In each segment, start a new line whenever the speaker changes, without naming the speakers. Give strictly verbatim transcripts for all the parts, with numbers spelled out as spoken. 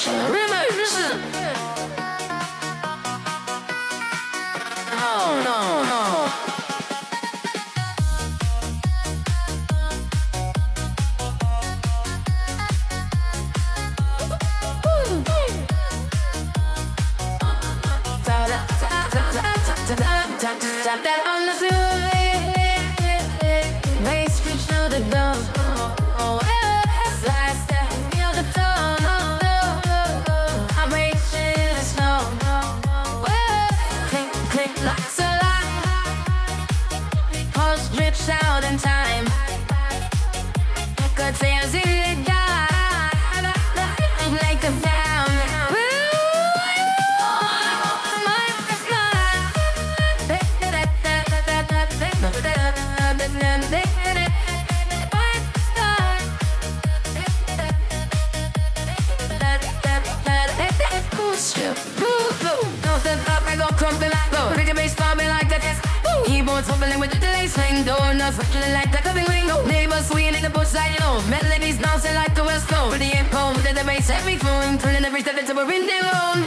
Revolution. Oh no, no. Tap that on the floor, bass reach to the dome. Oh, slide step, feel the tone. I'm reaching the snow. Click, click like a lot. Pulse drips out in time. Good things in the dark, like a down. Keyboards fumbling with the delay swing. Donuts rattling like the coming ring. Neighbors swinging in the bush side, you know. Melodies bouncing like the West Coast. With the echo, with the bass every phone. Turning every step into a rhythm alone.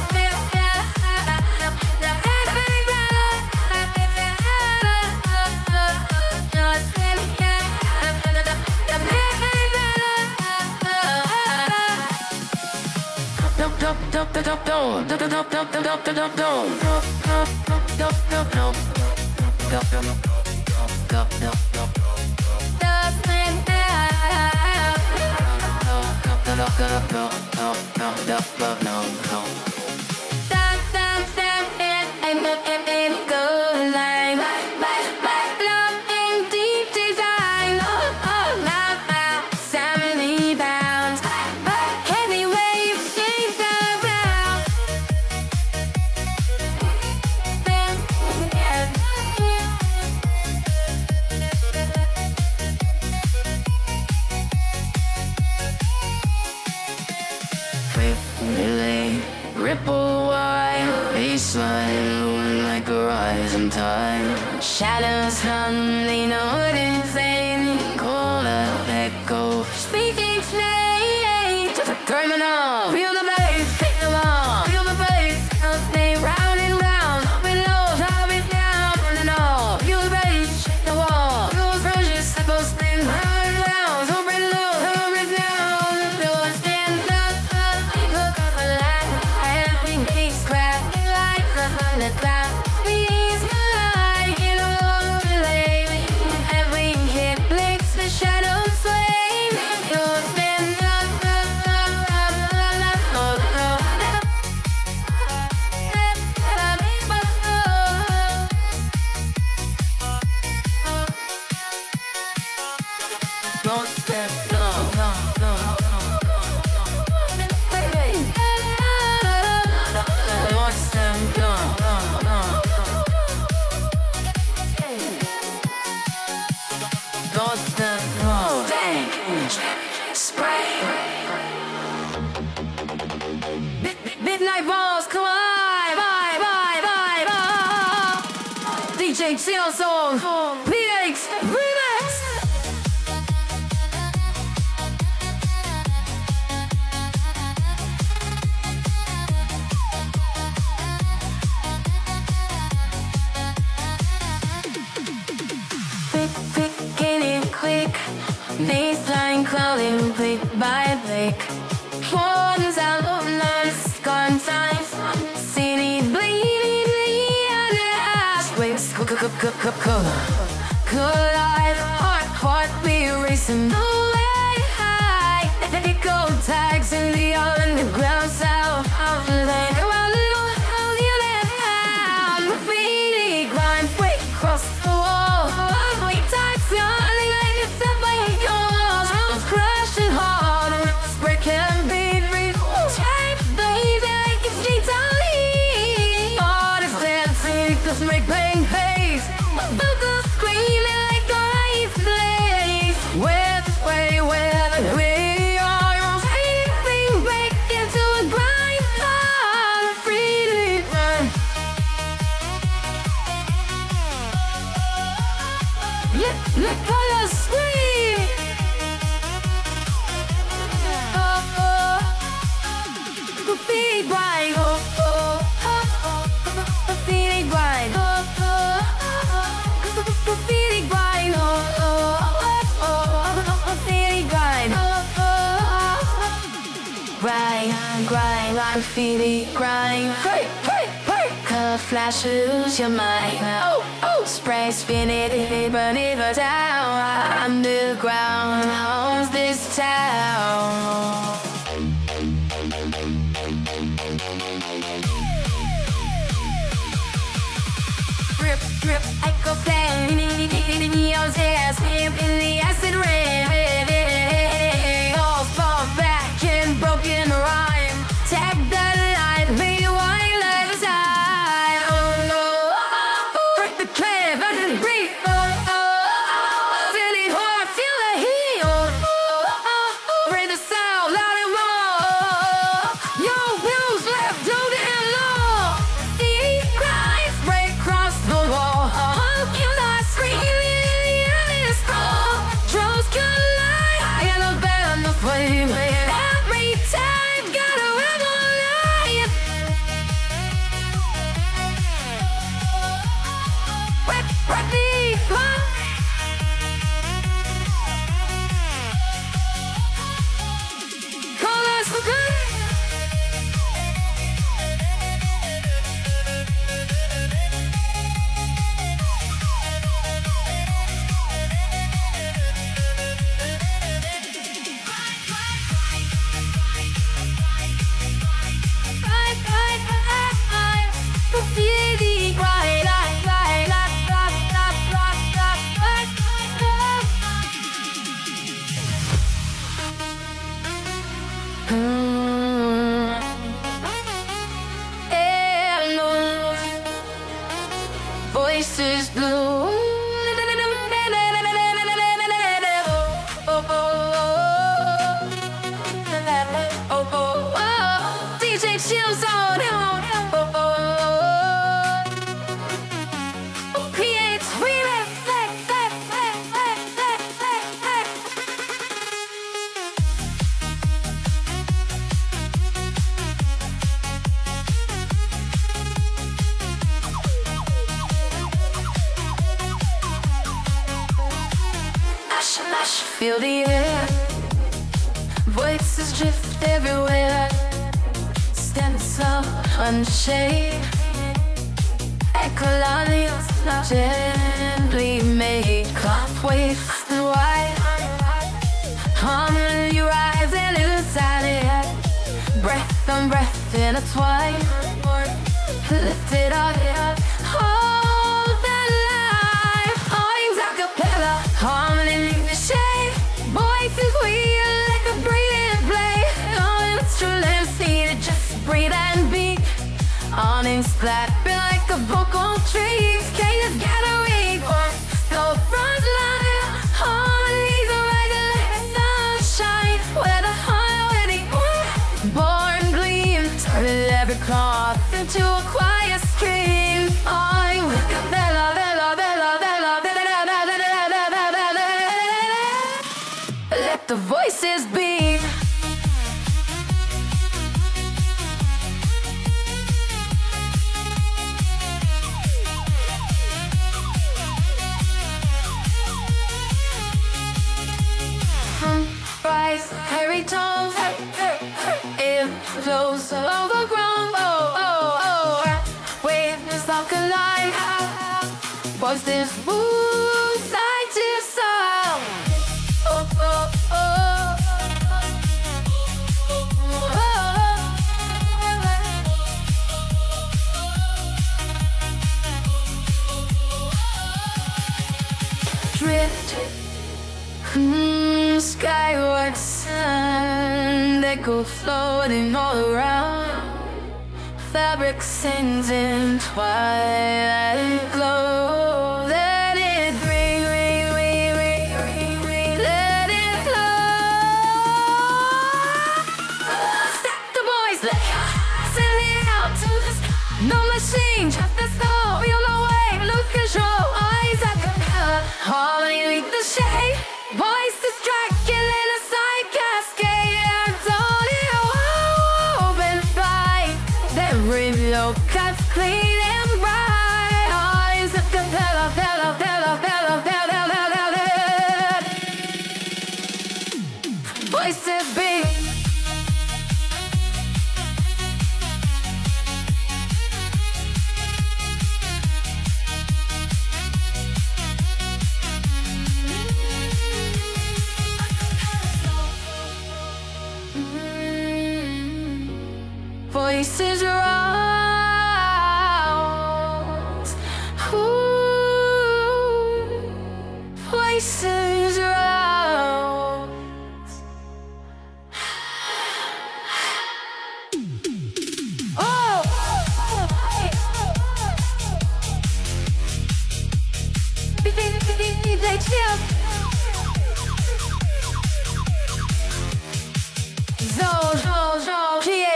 Ripple wide, baseline like a rising tide. Shadows come, they know what it's saying. Call out echo, speaking snake. Turn it on, feel the bass, take them on. Feel the bass, I'll stay round and round. Up and low, top and down, turn it on. Feel the bass, shake the wall. Feel the precious, cycle spin round and round. Up and low, top and down. Feel it stand up, up, look up a line. He's cracking like the thunder cloud. He's alive, you know, believe me. Every hit blinks the shadows flame. You'll stand up, up, up, up, up, up, up, up. Don't step, no, no, no, no. Midnight balls, come on, bye, bye, bye, bye. D J Chill Song, P X Remix. Pick, pick, get it quick. Baseline crawling, blick by blick. One's out of lust, gone time. City bleeding, bleeding on the ash. Wait, collide, heart, heart be racing away high. They go tags in the underground south of the lane. Go a little holier than down. Graffiti grind, break across the wall. We type something like it's up by yours. Crashing hard, breaking beat, read type, baby, like it's G-Tally. Artists dancing, just make bang face. Focus. grind, grind, like graffiti, grind. Hey, hey, hey. Color flashes your mind. Oh, oh. Spray, spin it, burn it down. Underground, owns this town. Drip, drip, I go flame in your ass, in the acid rain. All fall back in broken rhyme. Tag the light, rewind the time. Oh no, break the clay, let it breathe. Oh, oh, feel it hard, feel the heat. Oh, oh, break the sound, loud and raw. Your wheels left, low and low. The cries break across the wall. You not screaming in this call. Drones collide, and a band of flame. Every time, gotta run on light. Wet, wet the pump. Call us for good. Voices blue. D J Chill's on. P H remix. Feel the air, voices drift everywhere. Stand so unshade, echolalios gently made. Cloth waves and white, harmony rising inside it. Breath on breath intertwined, lifted up, hold the life. Arms a cappella, harmony leave the shade. Voices wheel like a breathing play. All instruments needed just breathe and beat. Awnings flapping like a vocal tree. Cages gathering, go front line. Harmonies are regular like sunshine. Where the harmony born gleam. Turn every cloth into a quiet stream. I'm a cappella, bella, bella, bella, bella. Let the voices be. Rise, hairy tones, it flows along the ground. Oh, oh, oh, waves of collide. Voices move side to side. Oh, oh, oh. Drift, mm, skyward sun, they go floating all around. Fabric sings in twilight glow. Let it ring, ring, ring, ring, ring, ring. Let it flow. Stop the boys, let send it out to the sky. No machine, just the snow. Feel the wave, lose control. Eyes at the color, harmony with the shade. Voices striking in a side cascade. And only open by them radio cuts clean and bright. Eyes at the color, color, color, color, color, color. Voices big. voices rise. Ooh, voices rise.